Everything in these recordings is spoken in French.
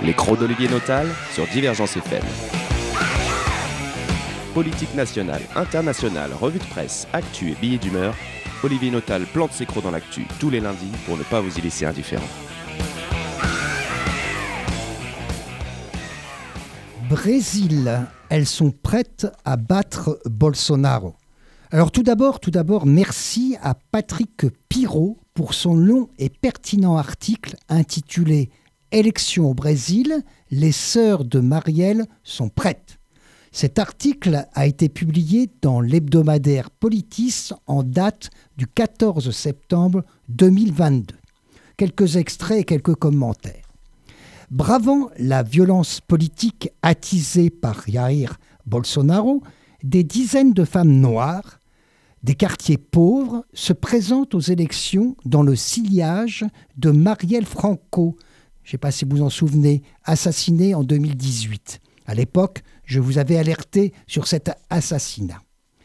Les crocs d'Olivier Notal sur Divergence FM. Politique nationale, internationale, revue de presse, actu et billets d'humeur, Olivier Notal plante ses crocs dans l'actu tous les lundis pour ne pas vous y laisser indifférent. Brésil, elles sont prêtes à battre Bolsonaro. Alors tout d'abord, merci à Patrick Pirot pour son long et pertinent article intitulé « Élections au Brésil, les sœurs de Marielle sont prêtes ». Cet article a été publié dans l'hebdomadaire Politis en date du 14 septembre 2022. Quelques extraits et quelques commentaires. Bravant la violence politique attisée par Jair Bolsonaro, des dizaines de femmes noires, des quartiers pauvres, se présentent aux élections dans le sillage de Marielle Franco, je ne sais pas si vous en souvenez, assassinée en 2018. À l'époque, je vous avais alerté sur cet assassinat.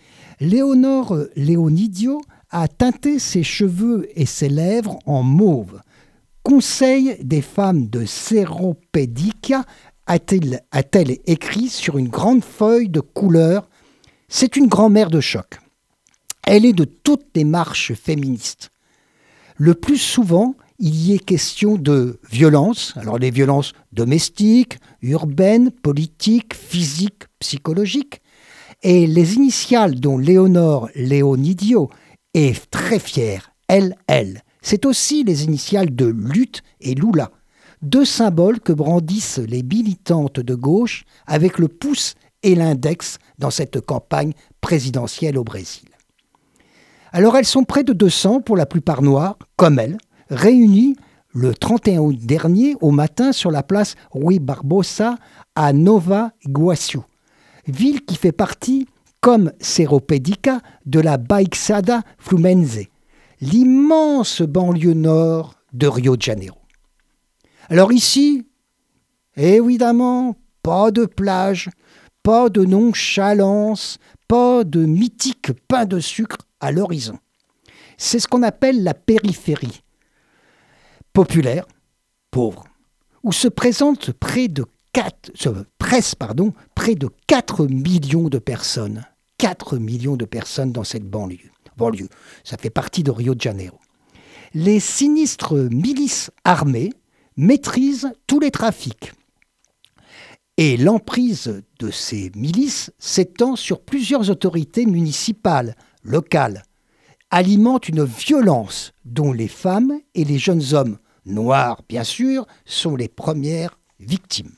Léonore Leonidio a teinté ses cheveux et ses lèvres en mauve. Conseil des femmes de Seropédica a-t-elle écrit sur une grande feuille de couleur. C'est une grand-mère de choc. Elle est de toutes les marches féministes. Le plus souvent, il y est question de violences, alors les violences domestiques, urbaines, politiques, physiques, psychologiques. Et les initiales dont Léonore Leonidio est très fière, LL, c'est aussi les initiales de Lutte et Lula, deux symboles que brandissent les militantes de gauche avec le pouce et l'index dans cette campagne présidentielle au Brésil. Alors elles sont près de 200, pour la plupart noires, comme elles, réunies le 31 août dernier au matin sur la place Rui Barbosa à Nova Iguaçu, ville qui fait partie, comme Seropédica, de la Baixada Fluminense, l'immense banlieue nord de Rio de Janeiro. Alors ici, évidemment, pas de plage, pas de nonchalance, pas de mythique pain de sucre à l'horizon. C'est ce qu'on appelle la périphérie populaire, pauvre, où se présentent près de 4 millions de personnes. 4 millions de personnes dans cette banlieue. Ça fait partie de Rio de Janeiro. Les sinistres milices armées maîtrisent tous les trafics. Et l'emprise de ces milices s'étend sur plusieurs autorités municipales, locales, alimente une violence dont les femmes et les jeunes hommes, noirs bien sûr, sont les premières victimes.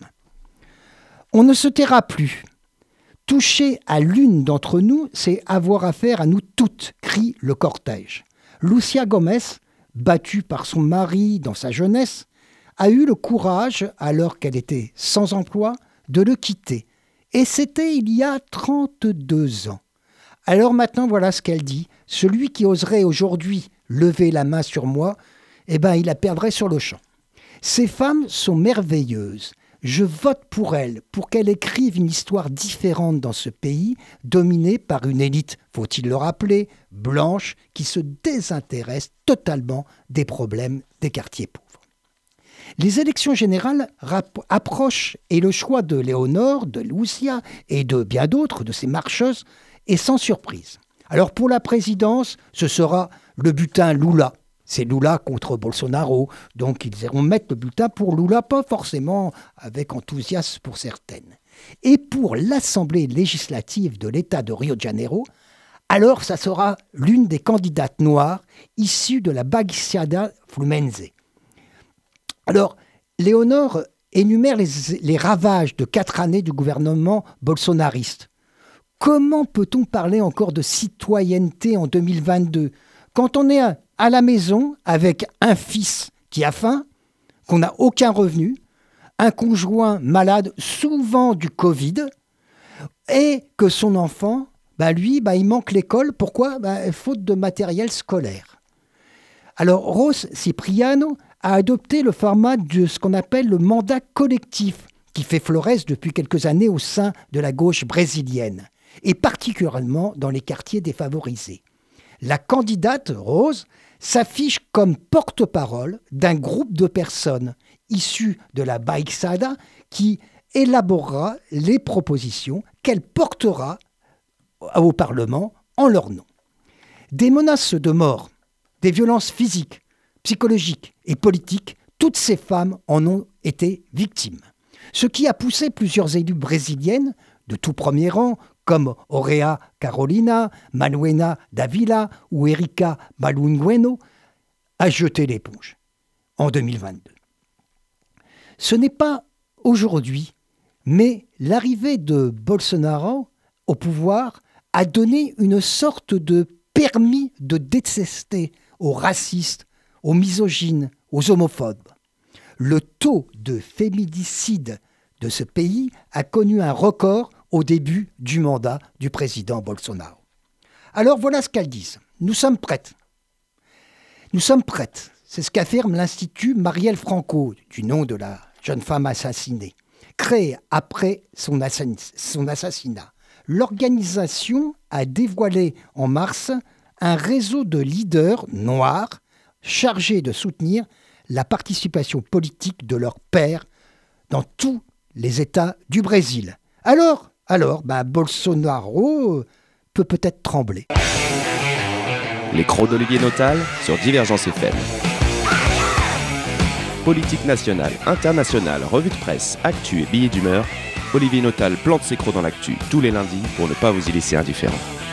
On ne se taira plus. Toucher à l'une d'entre nous, c'est avoir affaire à nous toutes, crie le cortège. Lucia Gomez, battue par son mari dans sa jeunesse, a eu le courage, alors qu'elle était sans emploi, de le quitter. Et c'était il y a 32 ans. Alors maintenant, voilà ce qu'elle dit. Celui qui oserait aujourd'hui lever la main sur moi, il la perdrait sur le champ. Ces femmes sont merveilleuses. Je vote pour elles, pour qu'elles écrivent une histoire différente dans ce pays, dominé par une élite, faut-il le rappeler, blanche, qui se désintéresse totalement des problèmes des quartiers pauvres. Les élections générales approchent et le choix de Léonore, de Lucia et de bien d'autres, de ces marcheuses, est sans surprise. Alors pour la présidence, ce sera le bulletin Lula. C'est Lula contre Bolsonaro, donc ils iront mettre le bulletin pour Lula, pas forcément avec enthousiasme pour certaines. Et pour l'Assemblée législative de l'État de Rio de Janeiro, alors ça sera l'une des candidates noires issues de la Baixada Fluminense. Alors, Léonore énumère les ravages de 4 années du gouvernement bolsonariste. Comment peut-on parler encore de citoyenneté en 2022 quand on est à la maison avec un fils qui a faim, qu'on n'a aucun revenu, un conjoint malade, souvent du Covid, et que son enfant, il manque l'école. Pourquoi ? Faute de matériel scolaire. Alors, Rose Cipriano a adopté le format de ce qu'on appelle le mandat collectif, qui fait florès depuis quelques années au sein de la gauche brésilienne, et particulièrement dans les quartiers défavorisés. La candidate, Rose, s'affiche comme porte-parole d'un groupe de personnes issue de la Baixada qui élaborera les propositions qu'elle portera au Parlement en leur nom. Des menaces de mort, des violences physiques, psychologiques et politiques, toutes ces femmes en ont été victimes. Ce qui a poussé plusieurs élus brésiliennes de tout premier rang, comme Auréa Carolina, Manuela Dávila ou Erika Malungueno, à jeter l'éponge en 2022. Ce n'est pas aujourd'hui, mais l'arrivée de Bolsonaro au pouvoir a donné une sorte de permis de détester aux racistes, aux misogynes, aux homophobes. Le taux de féminicide de ce pays a connu un record au début du mandat du président Bolsonaro. Alors voilà ce qu'elles disent. Nous sommes prêtes. Nous sommes prêtes. C'est ce qu'affirme l'Institut Marielle Franco, du nom de la jeune femme assassinée, créé après son assassinat. L'organisation a dévoilé en mars un réseau de leaders noirs chargés de soutenir la participation politique de leurs pairs dans tous les États du Brésil. Alors, Bolsonaro peut peut-être trembler. Les crocs d'Olivier Notal sur Divergence FM. Politique nationale, internationale, revue de presse, actu et billets d'humeur, Olivier Notal plante ses crocs dans l'actu tous les lundis pour ne pas vous y laisser indifférent.